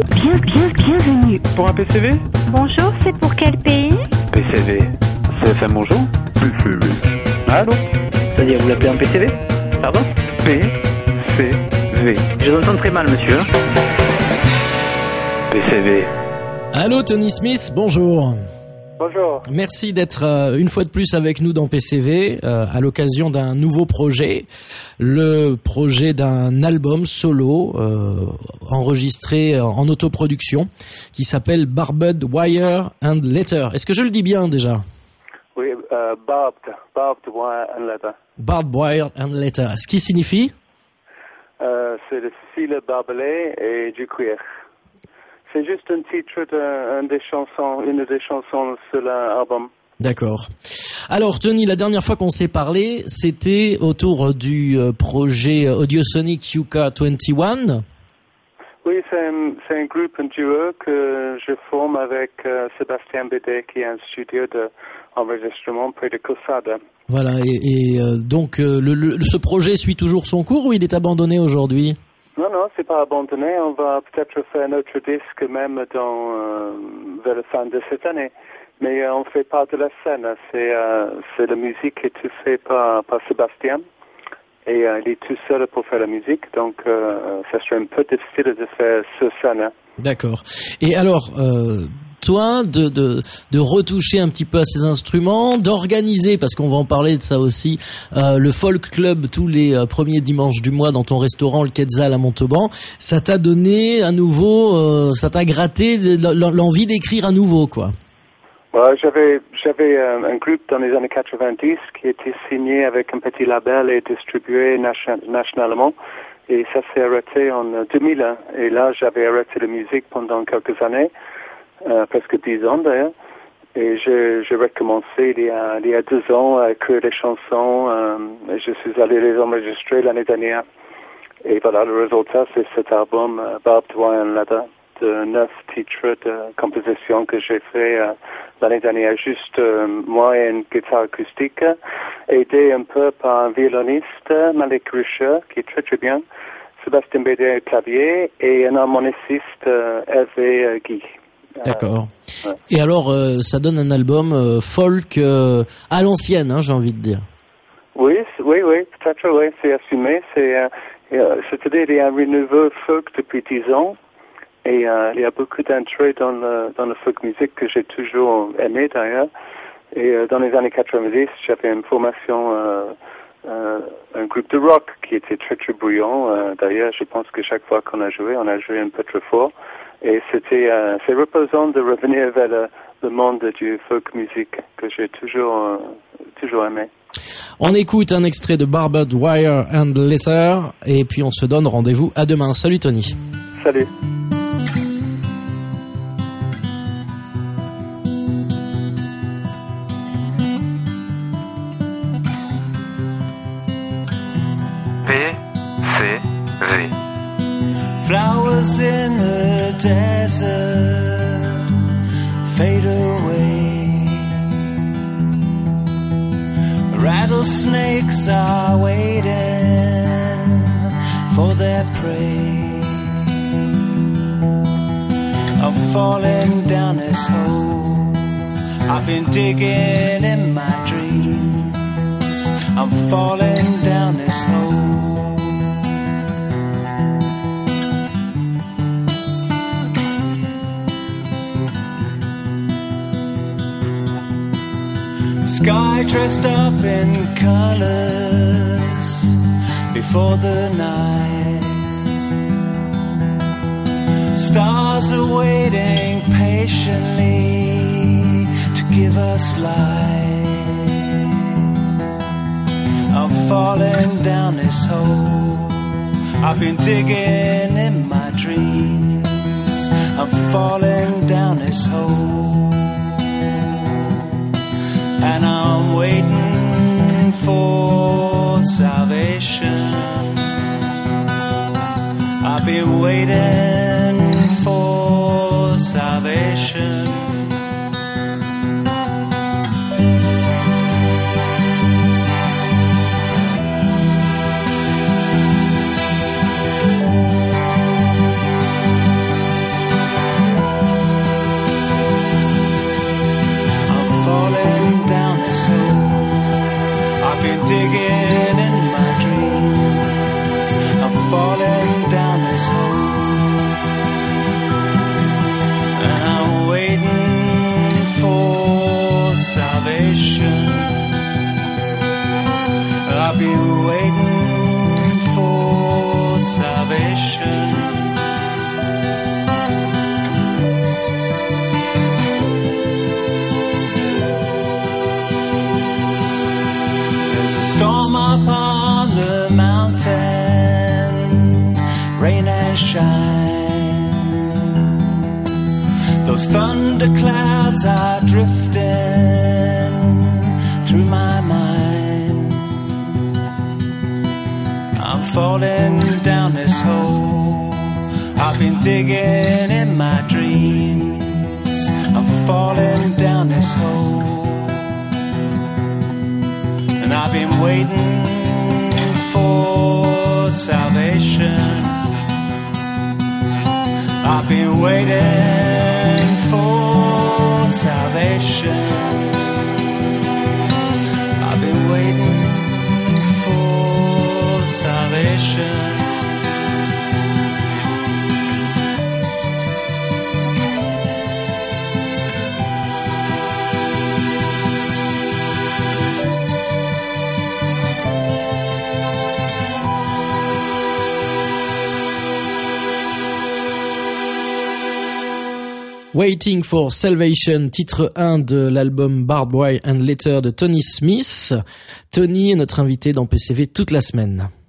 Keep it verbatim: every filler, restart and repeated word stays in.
Bien, bien, bienvenue. Pour un P C V? Bonjour, c'est pour quel pays? P C V. C F M, bonjour? P C V. Allô? C'est-à-dire, vous l'appelez un P C V? Pardon? P C V. Je vous entends très mal, monsieur. P C V. Allô, Tony Smith, bonjour. Bonjour. Merci d'être euh, une fois de plus avec nous dans P C V euh, à l'occasion d'un nouveau projet, le projet d'un album solo euh, enregistré en autoproduction qui s'appelle Barbed Wire and Letter. Est-ce que je le dis bien déjà? Oui, euh, Barbed, Barbed Wire and Letter. Barbed Wire and Letter. Ce qui signifie? Euh, c'est le fil barbelé et du cuir. C'est juste un titre de, un des chansons, une des chansons sur l'album. D'accord. Alors Tony, la dernière fois qu'on s'est parlé, c'était autour du projet Audiosonic Yuka vingt et un. Oui, c'est un, c'est un groupe, un duo que je forme avec euh, Sébastien Bédet, qui est un studio d'enregistrement près de Cossada. Voilà, et, et euh, donc euh, le, le, ce projet suit toujours son cours ou il est abandonné aujourd'hui? Non, non, c'est pas abandonné. On va peut-être faire un autre disque même dans, euh, vers la fin de cette année. Mais euh, on fait pas de la scène. C'est, euh, c'est la musique qui est tout fait par, par Sébastien. Et euh, il est tout seul pour faire la musique. Donc, euh, ça serait un peu difficile de faire sur scène. D'accord. Et alors, euh, toi, de, de, de retoucher un petit peu à ces instruments, d'organiser, parce qu'on va en parler de ça aussi, euh, le folk club tous les euh, premiers dimanches du mois dans ton restaurant, le Quetzal à Montauban, ça t'a donné à nouveau, euh, ça t'a gratté l'envie d'écrire à nouveau, quoi. Ouais, j'avais, j'avais euh, un groupe dans les années quatre-vingt-dix qui était signé avec un petit label et distribué nation, nationalement. Et ça s'est arrêté en deux mille un. Et là, j'avais arrêté la musique pendant quelques années. Euh, presque dix ans d'ailleurs, et j'ai, j'ai recommencé il y, a, il y a deux ans à écrire des chansons, euh, et je suis allé les enregistrer l'année dernière, et voilà, le résultat c'est cet album euh, Barbed Wire and Letter, de neuf titres de composition que j'ai fait euh, l'année dernière, juste euh, moi et une guitare acoustique, aidé un peu par un violoniste, Malik Richer, qui est très très bien, Sébastien Bédet au clavier, et un harmoniciste, euh, Hervé euh, Guy. D'accord. Euh, ouais. Et alors, euh, ça donne un album euh, folk euh, à l'ancienne, hein, j'ai envie de dire. Oui, oui, oui, peut-être, oui, c'est assumé. C'est, euh, euh, c'est-à-dire, il y a un renouveau folk depuis dix ans, et euh, il y a beaucoup d'entrées dans le, dans le folk music que j'ai toujours aimé d'ailleurs. Et euh, dans les années quatre-vingt-dix, j'avais une formation, euh, euh, un groupe de rock qui était très très bruyant. Euh, d'ailleurs, je pense que chaque fois qu'on a joué, on a joué un peu trop fort. Et c'était, euh, c'est reposant de revenir vers le, le monde du folk music que j'ai toujours, euh, toujours aimé. On écoute un extrait de Barbed Wire and Letter et puis on se donne rendez-vous à demain. Salut Tony. Salut. P C V. Flowers in the desert fade away. Rattlesnakes are waiting for their prey. I'm falling down this hole I've been digging in my dreams. I'm falling down this hole. Sky dressed up in colors before the night. Stars are waiting patiently to give us light. I'm falling down this hole I've been digging in my dreams. I'm falling down this hole. And I'm waiting for salvation. I've been waiting for salvation. Those thunder clouds are drifting through my mind. I'm falling down this hole I've been digging in my dreams. I'm falling down this hole, and I've been waiting for salvation. I've been waiting for salvation. I've been waiting for salvation. Waiting for Salvation, titre un de l'album Barbed Wire and Letter de Tony Smith. Tony est notre invité dans P C V toute la semaine.